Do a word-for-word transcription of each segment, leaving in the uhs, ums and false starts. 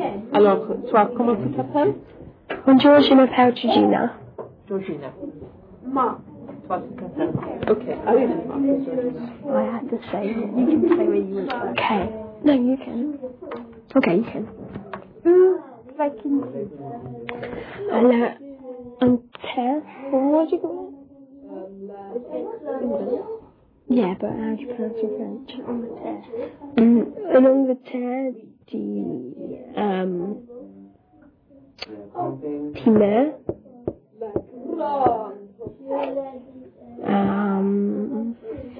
Alors, toi, comment tu t'appelles? Bonjour, je m'appelle Georgina. Georgina. Ma. Toi, tu t'appelles Ma. Ok, allez, I have to say, you can say what you want. Okay. No, you can. Okay, you can. Mm, vacancy. Hello, I'm Tess. What do you call it? Yeah, but how do you pronounce your French? Mm, an Angleterre, the, um, Timur. Um,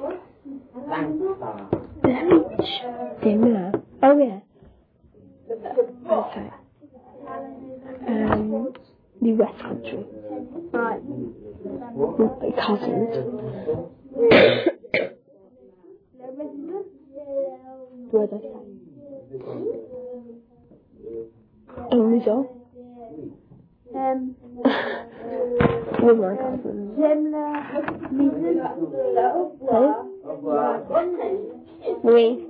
Beach. Timur. Oh, yeah. Okay. Um, the West Country. Right. My cousins. What did I say? Oh, Lizzo. Um, With my cousins. j'aime la musique. Huh? Oui.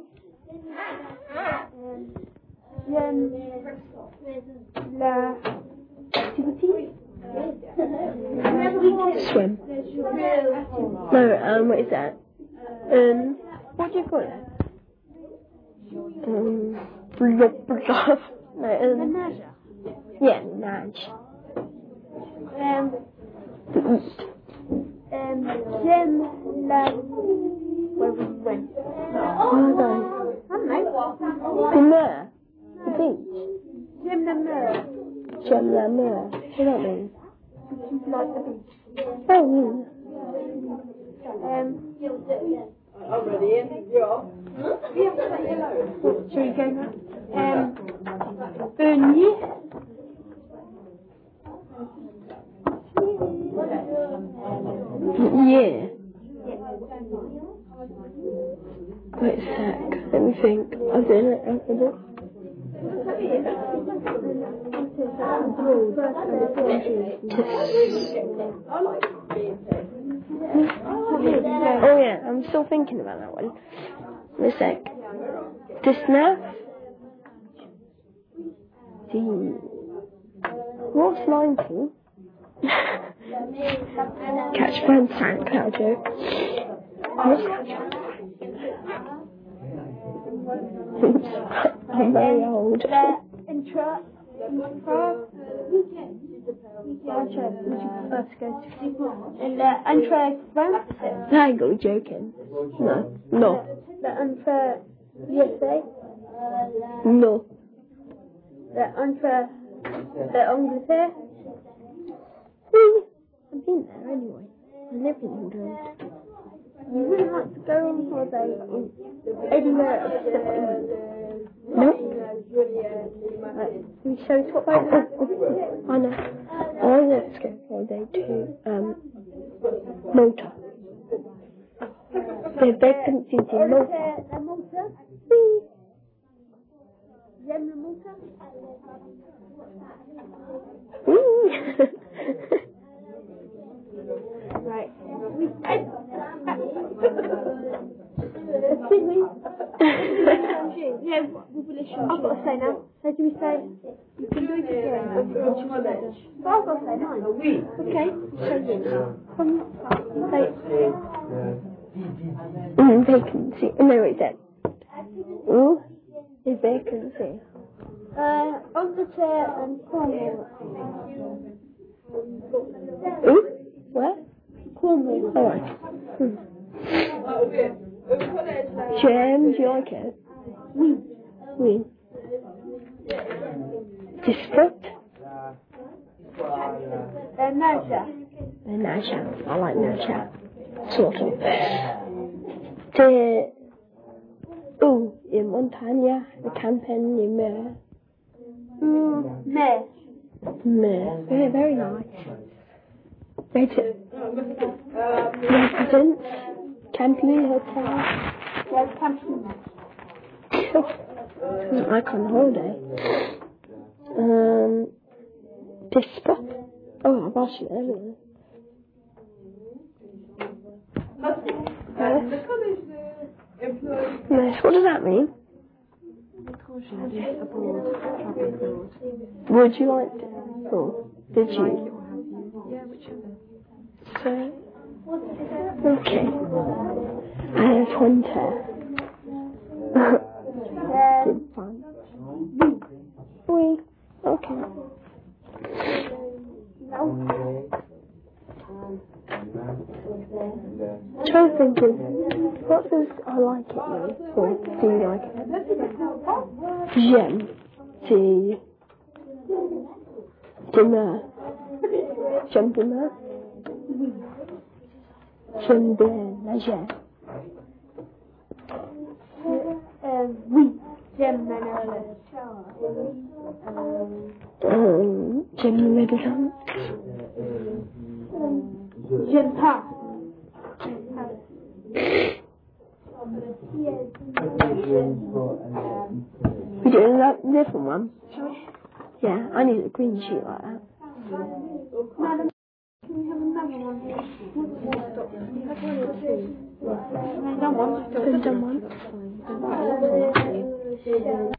J'aime la activity. Swim. No, um, what is that? Um, what do you call it? Um, bluff, bluff. No, um, Nage. yeah, nage. Um, To eat. um, j'aime la... Where was we went? Oh, no. I don't know. The mer. The beach. J'aime la mer. J'aime la mer. What does that mean? She's like the beach. Oh, Um, I'm ready. Yeah. shall we go now? Um, Bernier. yeah. Wait a sec. Let me think. I'm doing it. I'm doing it. Oh yeah, I'm still thinking about that one. Wait a sec. Disney. D. What's ninety? Catch Friend Sank, that joke. What's I'm very old. The intra... Intra... Intra... Would you prefer to go to? And the intra... France? I go joking. No. No. The intra... U S A? No. The intra... The Angleterre? I've been there anyway. I live in England. You wouldn't like to go on holiday in anywhere except England? No. Right, can you show us what Oh, boat oh, oh. I know. I want to go holiday to um Malta. There are vacancies in Malta. La Malta? J'aime la Malta? Right. We Excuse me. Yeah, we will issue. I've got to say now. So do we say you can do it again? But I've got to say mine. Okay. So you from say Mm, vacancy. No, wait, that. Ooh, a vacancy. uh Angleterre and Cornwall. Ooh, what? Cornwall. Alright. Hmm. Jam, do you like it? Oui. Oui. District? Uh, Naja. Uh, Nasha. I like Nasha. Sort of. The, ooh, in Montagna, the campaign in Mer. Mm, Mer. Mer. Yeah, very nice. Resi- Residence, camping hotel. Yeah, camping. Like on holiday. Um, this spot. Oh, I've asked you earlier. Nice. Nice. What does that mean? Would you like to? Or did you? Yeah, whichever. So, okay. I have Hunter. Did fun. We. Okay. Try thinking, what does I like it with? Or do you like it? J'aime. C'est. Demain. J'aime demain. J'aime bien la gemme. Euh, oui, j'aime la neige. Euh, j'aime le labyrinthe. J'aime pas. We do a different one. Yeah, I need a green sheet like that. Madam, can we have another one? I don't want to. Done one.